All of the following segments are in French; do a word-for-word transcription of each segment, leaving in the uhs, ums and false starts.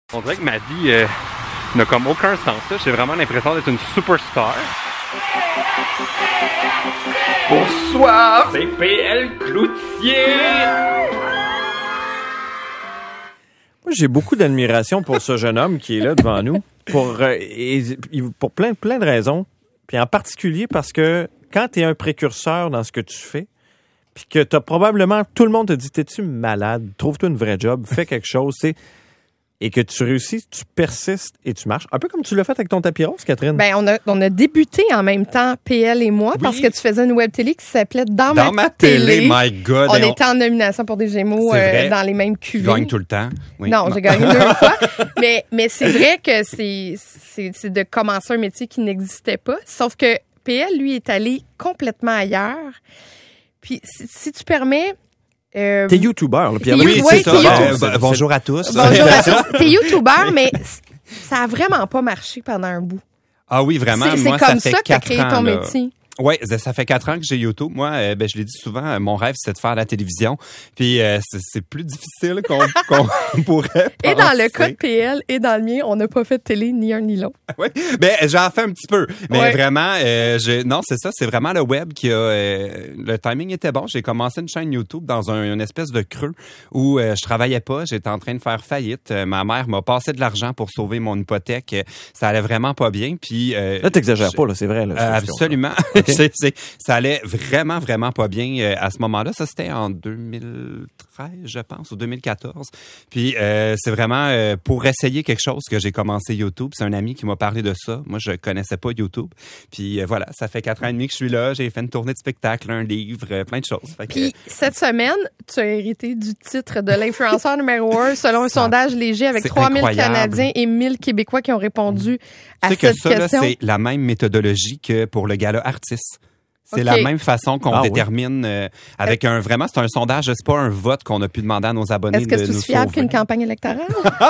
On dirait que ma vie euh, n'a comme aucun sens. Là. J'ai vraiment l'impression d'être une superstar. Bonsoir, c'est P L Cloutier. Moi, j'ai beaucoup d'admiration pour ce jeune homme qui est là devant nous, pour, euh, et, pour plein, plein de raisons. Puis en particulier parce que quand tu es un précurseur dans ce que tu fais, puis que tu as probablement, tout le monde te dit, t'es-tu malade? Trouve-toi une vraie job, fais quelque chose, tu sais. Et que tu réussis, tu persistes et tu marches. Un peu comme tu l'as fait avec ton tapis rose, Catherine. Ben, on a, on a débuté en même temps, P L et moi, oui. Parce que tu faisais une web télé qui s'appelait Dans, dans ma, ma télé. télé. My God. On était on... en nomination pour des Gémeaux euh, dans les mêmes cuvées. Tu gagnes tout le temps. Oui. Non, non. J'ai gagné deux fois. Mais, mais c'est vrai que c'est, c'est, c'est de commencer un métier qui n'existait pas. Sauf que P L, lui, est allé complètement ailleurs. Puis, si, si tu permets... Euh, t'es youtubeur, là, Pierre. Oui, c'est ça. Euh, bah, bonjour à tous. Bonjour à tous. T'es youtubeur, mais ça a vraiment pas marché pendant un bout. Ah oui, vraiment. C'est, moi, c'est comme ça, ça fait que t'as créé ton là. métier. Oui, ça fait quatre ans que j'ai YouTube. Moi, euh, ben, je l'ai dit souvent, mon rêve, c'est de faire la télévision. Puis euh, c'est, c'est plus difficile qu'on, qu'on pourrait penser. Et dans le cas de P L et dans le mien, on n'a pas fait de télé ni un ni l'autre. Oui, ben j'en fais un petit peu. Mais ouais. vraiment, euh, je, non, c'est ça, c'est vraiment le web qui a... Euh, le timing était bon. J'ai commencé une chaîne YouTube dans un, une espèce de creux où euh, je travaillais pas. J'étais en train de faire faillite. Euh, ma mère m'a passé de l'argent pour sauver mon hypothèque. Ça allait vraiment pas bien. Puis euh, là, t'exagères pas, là, c'est vrai. Là, euh, absolument. Okay. c'est, c'est, ça allait vraiment, vraiment pas bien euh, à ce moment-là. Ça, c'était en deux mille treize, je pense, ou deux mille quatorze. Puis, euh, c'est vraiment euh, pour essayer quelque chose que j'ai commencé YouTube. C'est un ami qui m'a parlé de ça. Moi, je connaissais pas YouTube. Puis, euh, voilà, ça fait quatre ans et demi que je suis là. J'ai fait une tournée de spectacle, un livre, euh, plein de choses. Fait que, Puis, cette semaine, tu as hérité du titre de l'influenceur numéro un selon un ça, sondage léger avec trois mille Canadiens et mille Québécois qui ont répondu à cette question. Tu sais que ça, là, c'est la même méthodologie que pour le gala Artis. C'est okay. La même façon qu'on ah, détermine oui. euh, avec un vraiment c'est un sondage, c'est pas un vote qu'on a pu demander à nos abonnés. Est-ce que de c'est nous aussi fiable sauver. Qu'une campagne électorale?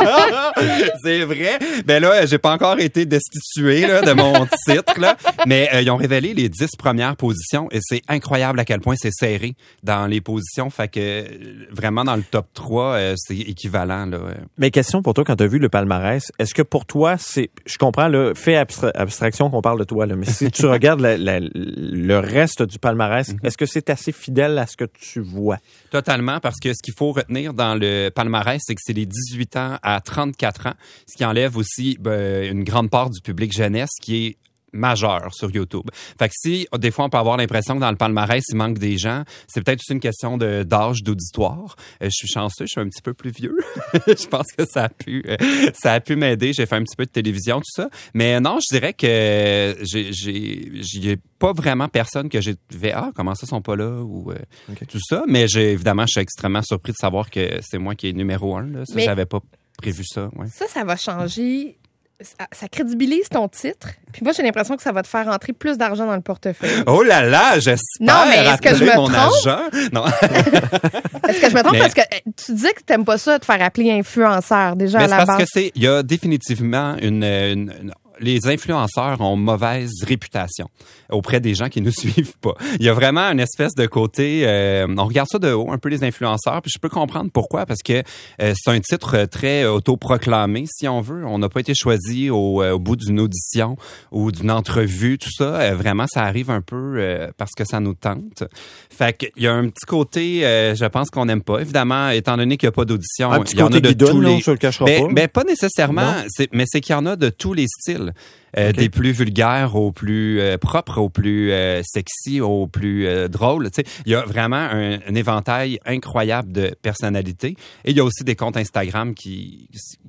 C'est vrai. Ben là, j'ai pas encore été destitué là, de mon titre là, mais euh, ils ont révélé les dix premières positions et c'est incroyable à quel point c'est serré dans les positions, fait que vraiment dans le top trois, euh, c'est équivalent là. Mais question pour toi quand tu as vu le palmarès, est-ce que pour toi c'est je comprends là, fais abstra- abstraction qu'on parle de toi là, mais si tu regardes la, la, le reste du palmarès, mm-hmm. est-ce que c'est assez fidèle à ce que tu vois? Totalement, parce que ce qu'il faut retenir dans le palmarès, c'est que c'est les dix-huit ans à trente-quatre ans, ce qui enlève aussi ben, une grande part du public jeunesse qui est majeur sur YouTube. Fait que si, des fois, on peut avoir l'impression que dans le palmarès, il manque des gens, c'est peut-être aussi une question de, d'âge, d'auditoire. Euh, je suis chanceux, je suis un petit peu plus vieux. Je pense que ça a pu, euh, ça a pu m'aider. J'ai fait un petit peu de télévision, tout ça. Mais non, je dirais que j'ai, j'ai, j'ai pas vraiment personne que j'ai fait, ah, comment ça, ils sont pas là, ou euh, okay. tout ça. Mais j'ai, évidemment, je suis extrêmement surpris de savoir que c'est moi qui est numéro un, là. Ça, Mais j'avais pas prévu ça. Ouais. Ça, ça va changer... Ça, ça crédibilise ton titre. Puis moi, j'ai l'impression que ça va te faire rentrer plus d'argent dans le portefeuille. Oh là là, j'espère. Non, mais est-ce que je me mon trompe? Agent? Non. Est-ce que je me trompe? Mais... Parce que tu disais que t'aimes pas ça, te faire appeler influenceur, déjà mais à la c'est base. parce que c'est, il y a définitivement une, une, une les influenceurs ont mauvaise réputation auprès des gens qui nous suivent pas. Il y a vraiment une espèce de côté, euh, on regarde ça de haut, un peu les influenceurs, puis je peux comprendre pourquoi, parce que euh, c'est un titre très autoproclamé, si on veut. On n'a pas été choisi au, au bout d'une audition ou d'une entrevue, tout ça. Euh, vraiment, ça arrive un peu euh, parce que ça nous tente. Fait qu'il y a un petit côté, euh, je pense qu'on n'aime pas. Évidemment, étant donné qu'il n'y a pas d'audition, un petit il y en a de guidoune, tous les... Non, je le cacherai ben, pas. Ben, pas nécessairement, c'est, mais c'est qu'il y en a de tous les styles. Euh, okay. Des plus vulgaires aux plus euh, propres, aux plus euh, sexy, aux plus euh, drôles. Tu sais, il y a vraiment un, un éventail incroyable de personnalités. Et il y a aussi des comptes Instagram qui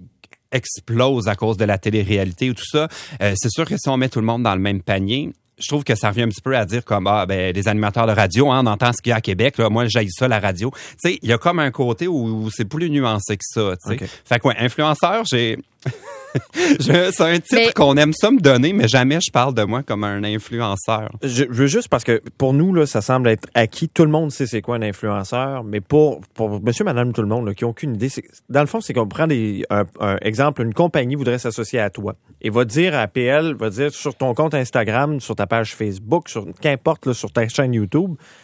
explosent à cause de la télé-réalité ou tout ça. Euh, c'est sûr que si on met tout le monde dans le même panier, je trouve que ça revient un petit peu à dire comme ah ben les animateurs de radio, hein, on entend ce qu'il y a à Québec, là, moi j'haïs ça la radio. Tu sais, il y a comme un côté où, où c'est plus nuancé que ça, tu sais. Okay. Fait que ouais, influenceur, j'ai je, c'est un titre mais... qu'on aime ça me donner, mais jamais je parle de moi comme un influenceur. Je, je veux juste parce que pour nous, là, ça semble être acquis. Tout le monde sait c'est quoi un influenceur, mais pour, pour monsieur, madame, tout le monde là, qui n'ont aucune idée, c'est, dans le fond, c'est qu'on prend des, un, un exemple, une compagnie voudrait s'associer à toi et va dire à P L, va dire sur ton compte Instagram, sur ta page Facebook, sur qu'importe là, sur ta chaîne YouTube,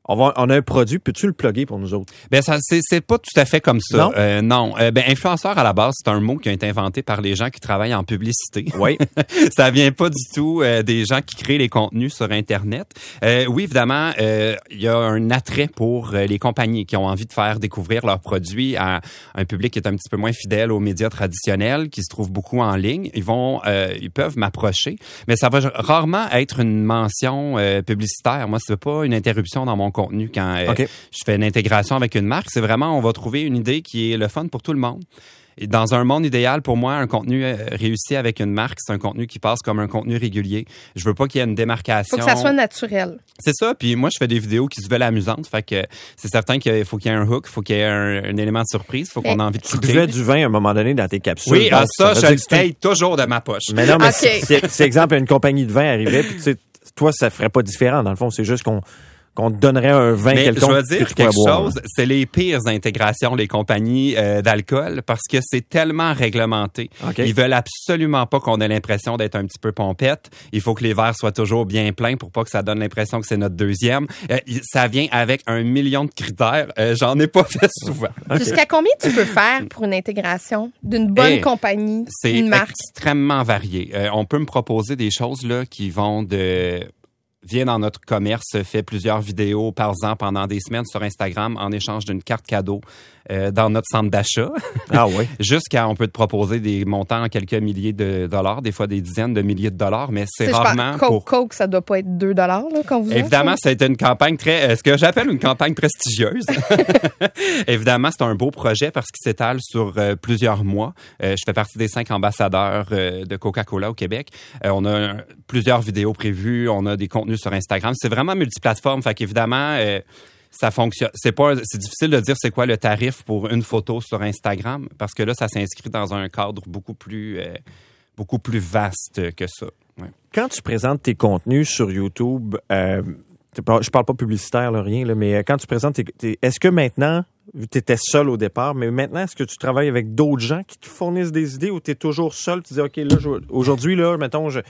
On, va, on a un produit, peux-tu le plugger pour nous autres? Ben ça c'est c'est pas tout à fait comme ça. Non, euh, non. Euh, ben influenceur à la base, c'est un mot qui a été inventé par les gens qui travaillent en publicité. Oui. Ça vient pas du tout euh, des gens qui créent les contenus sur Internet. Euh, oui, évidemment, euh, il y a un attrait pour euh, les compagnies qui ont envie de faire découvrir leurs produits à un public qui est un petit peu moins fidèle aux médias traditionnels, qui se trouve beaucoup en ligne. Ils vont, euh, ils peuvent m'approcher, mais ça va rarement être une mention euh, publicitaire. Moi, c'est pas une interruption dans mon contenu quand euh, okay. je fais une intégration avec une marque. C'est vraiment, on va trouver une idée qui est le fun pour tout le monde. Et dans un monde idéal, pour moi, un contenu euh, réussi avec une marque, c'est un contenu qui passe comme un contenu régulier. Je veux pas qu'il y ait une démarcation. Faut que ça soit naturel. C'est ça. Puis moi, je fais des vidéos qui se veulent amusantes. Fait que c'est certain qu'il faut qu'il y ait un hook, faut qu'il y ait un, un élément de surprise, faut qu'on ait envie de Tu cliquer. buvais du vin à un moment donné dans tes capsules. Oui, ah, ça, ça je le paye toujours de ma poche. Mais non, mais okay. si, si, si, exemple, une compagnie de vin arrivait, puis tu sais, toi, ça ferait pas différent. Dans le fond, c'est juste qu'on qu'on te donnerait un vin Mais quelconque. je veux dire quelque boire, chose, hein. C'est les pires intégrations, les compagnies euh, d'alcool, parce que c'est tellement réglementé. Okay. Ils veulent absolument pas qu'on ait l'impression d'être un petit peu pompette. Il faut que les verres soient toujours bien pleins pour pas que ça donne l'impression que c'est notre deuxième. Euh, ça vient avec un million de critères. Euh, j'en ai pas fait souvent. Okay. Jusqu'à combien tu peux faire pour une intégration d'une bonne hey, compagnie, c'est une marque? Extrêmement varié. Euh, on peut me proposer des choses là qui vont de... vient dans notre commerce, fait plusieurs vidéos par an pendant des semaines sur Instagram en échange d'une carte cadeau euh, dans notre centre d'achat. Ah oui. Jusqu'à, on peut te proposer des montants en quelques milliers de dollars, des fois des dizaines de milliers de dollars, mais c'est rarement Coke, pour... Coke, ça doit pas être deux dollars là, quand vous Évidemment, offre, ça a été une campagne très... Euh, ce que j'appelle une campagne prestigieuse. Évidemment, c'est un beau projet parce qu'il s'étale sur euh, plusieurs mois. Euh, je fais partie des cinq ambassadeurs euh, de Coca-Cola au Québec. Euh, on a euh, plusieurs vidéos prévues, on a des contenus sur Instagram. C'est vraiment multiplateforme. Fait qu'évidemment, euh, ça fonctionne. C'est pas, c'est difficile de dire c'est quoi le tarif pour une photo sur Instagram parce que là, ça s'inscrit dans un cadre beaucoup plus, euh, beaucoup plus vaste que ça. Ouais. Quand tu présentes tes contenus sur YouTube, euh, je parle pas publicitaire, là, rien, là, mais quand tu présentes tes, tes, est-ce que maintenant, tu étais seul au départ, mais maintenant, est-ce que tu travailles avec d'autres gens qui te fournissent des idées ou tu es toujours seul? Tu dis, OK, là, je, aujourd'hui, là, mettons, je...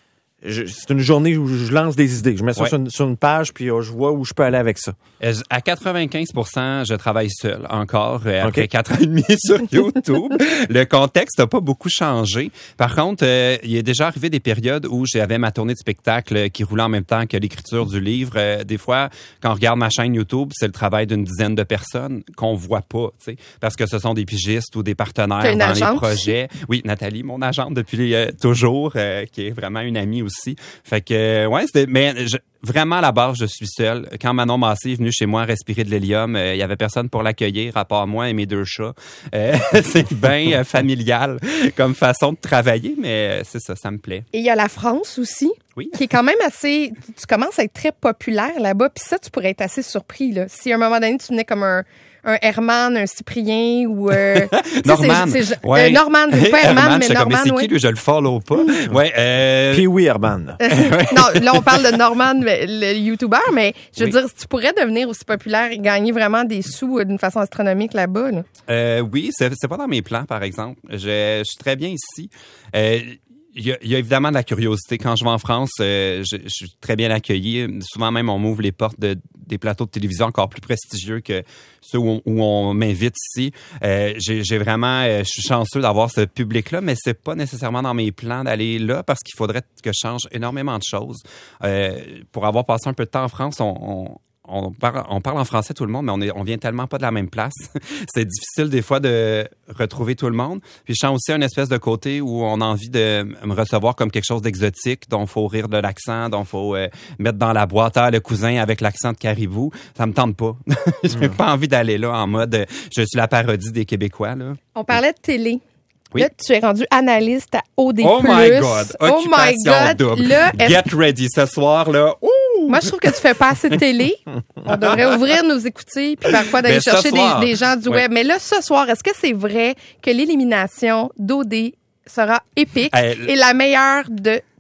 Je, c'est une journée où je lance des idées. Je mets ça ouais. sur, une, sur une page, puis euh, je vois où je peux aller avec ça. À quatre-vingt-quinze pour cent, je travaille seul encore euh, okay. après quatre ans et demi sur YouTube. Le contexte n'a pas beaucoup changé. Par contre, euh, il est déjà arrivé des périodes où j'avais ma tournée de spectacle qui roulait en même temps que l'écriture du livre. Euh, des fois, quand on regarde ma chaîne YouTube, c'est le travail d'une dizaine de personnes qu'on voit pas, tu sais, parce que ce sont des pigistes ou des partenaires dans agente? Les projets. Oui, Nathalie, mon agente depuis euh, toujours, euh, qui est vraiment une amie aussi. Aussi. Fait que, ouais, c'était, mais je, vraiment à la base, je suis seul. Quand Manon Massé est venue chez moi respirer de l'hélium, euh, il y avait personne pour l'accueillir à part moi et mes deux chats. Euh, c'est bien euh, familial comme façon de travailler, mais c'est ça, ça me plaît. Et il y a la France aussi. Oui. Qui est quand même assez... Tu commences à être très populaire là-bas, puis ça, tu pourrais être assez surpris, là. Si à un moment donné, tu venais comme un... un Herman, un Cyprien ou... Euh, Norman. C'est, c'est, ouais. euh, Norman, pas Herman, Herman, mais Norman, Norman, comme, mais c'est ouais. qui, lui, je le follow pas. ouais, euh... Puis oui, Herman. Non, là, on parle de Norman, le YouTuber, mais je veux oui. dire, tu pourrais devenir aussi populaire et gagner vraiment des sous euh, d'une façon astronomique là-bas, là. Euh, oui, c'est, c'est pas dans mes plans, par exemple. Je, je suis très bien ici. Euh, Il y, a, il y a évidemment de la curiosité. Quand je vais en France, euh, je, je suis très bien accueilli. Souvent même, on m'ouvre les portes de, des plateaux de télévision encore plus prestigieux que ceux où on, où on m'invite ici. Euh, j'ai, j'ai vraiment, euh, je suis chanceux d'avoir ce public-là, mais c'est pas nécessairement dans mes plans d'aller là parce qu'il faudrait que je change énormément de choses. Euh, pour avoir passé un peu de temps en France, on, on On parle, on parle en français tout le monde, mais on est, on vient tellement pas de la même place. C'est difficile des fois de retrouver tout le monde. Puis je sens aussi un espèce de côté où on a envie de me recevoir comme quelque chose d'exotique, dont il faut rire de l'accent, dont il faut euh, mettre dans la boîte ah, le cousin avec l'accent de Caribou. Ça me tente pas. J'ai mmh. pas envie d'aller là en mode je suis la parodie des Québécois. Là. On parlait de télé. Oui. Là, tu es rendu analyste à O D plus. Oh my God! Oh my God! Double. Là, Get ready ce soir, là. Ouh! Moi, je trouve que tu fais pas assez de télé. On devrait ouvrir nos écoutilles puis parfois d'aller ben, chercher des, des gens du ouais. web. Mais là, ce soir, est-ce que c'est vrai que l'élimination d'O D sera épique hey, et la meilleure de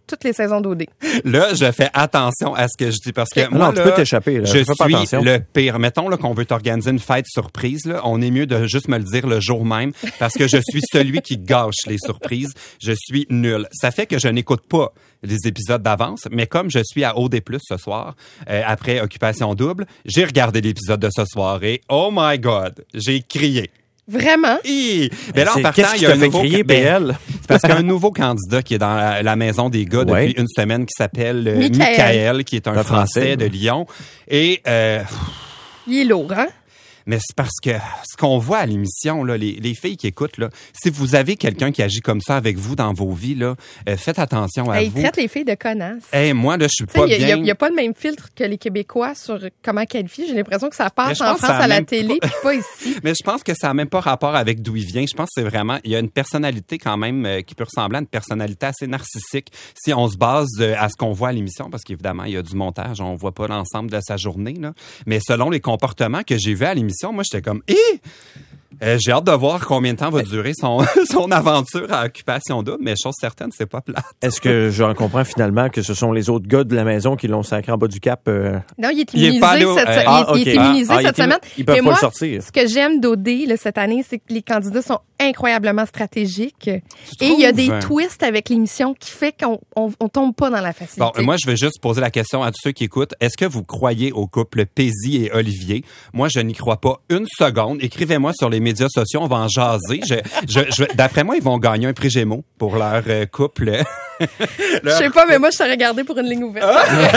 toutes les saisons d'O D. Là, je fais attention à ce que je dis parce que non, moi, non, tu là, peux t'échapper. Là. je Fais pas suis attention. le pire. Mettons là, qu'on veut t'organiser une fête surprise. Là, on est mieux de juste me le dire le jour même parce que je suis celui qui gâche les surprises. Je suis nul. Ça fait que je n'écoute pas les épisodes d'avance, mais comme je suis à O D plus, ce soir, euh, après Occupation Double, j'ai regardé l'épisode de ce soir et oh my God, j'ai crié. Vraiment? Hi! Ben là, en C'est- partant, qu'est-ce il qui y a t'a un fait nouveau... crier, ben, P L? c'est parce qu'il y a un nouveau candidat qui est dans la, la maison des gars Ouais. depuis une semaine qui s'appelle euh, Michael. Michael, qui est un Un Français, Français, de oui. Lyon. Et euh, Il est lourd, hein? mais c'est parce que ce qu'on voit à l'émission, là, les, les filles qui écoutent, là, si vous avez quelqu'un qui agit comme ça avec vous dans vos vies, là, euh, faites attention à Hey, il vous. traite les filles de connasses. Hey, moi, là, je suis Tu sais, pas il bien. n'y a, a pas le même filtre que les Québécois sur comment qualifier. J'ai l'impression que ça Mais passe je en pense que France ça a à la même télé, puis pas ici. Mais je pense que ça n'a même pas rapport avec d'où il vient. Je pense que c'est vraiment, il y a une personnalité quand même euh, qui peut ressembler à une personnalité assez narcissique si on se base euh, à ce qu'on voit à l'émission, parce qu'évidemment, il y a du montage, on voit pas l'ensemble de sa journée, là. Mais selon les comportements que j'ai vus à l'émission, moi, j'étais comme, hé! Euh, j'ai hâte de voir combien de temps va durer son, son aventure à Occupation Double, mais chose certaine, c'est pas plate. Est-ce que j'en comprends finalement que ce sont les autres gars de la maison qui l'ont sacré en bas du cap? Euh... Non, il est Il est immunisé pas allé au- cette, euh, il est- ah, il est ok. immunisé Ah, ah, il cette est immu- semaine. ils peuvent Mais pas moi, le sortir. ce que j'aime d'O D là, cette année, c'est que les candidats sont incroyablement stratégiques. Et trouves? il y a des twists avec l'émission qui fait qu'on on, on tombe pas dans la facilité. Bon, moi, je vais juste poser la question à tous ceux qui écoutent. Est-ce que vous croyez au couple Pézy et Olivier? Moi, je n'y crois pas une seconde. Écrivez-moi sur les médias sociaux, on va en jaser. Je, je, je, d'après moi, ils vont gagner un prix Gémeaux pour leur euh, couple. Je sais pas, mais moi, je t'aurais gardé pour une ligne ouverte.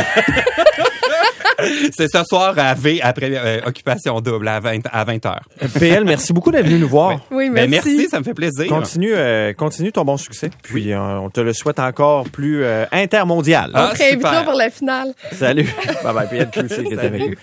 C'est ce soir à V, après euh, Occupation Double, à vingt, à vingt heures. P L, merci beaucoup d'être venu nous voir. Oui, Ben, merci. merci, ça me fait plaisir. Continue, euh, continue ton bon succès. Puis euh, on te le souhaite encore plus euh, intermondial. Ah, On te réinvitera super. pour la finale. Salut. Bye bye, P L Q C qui est avec nous.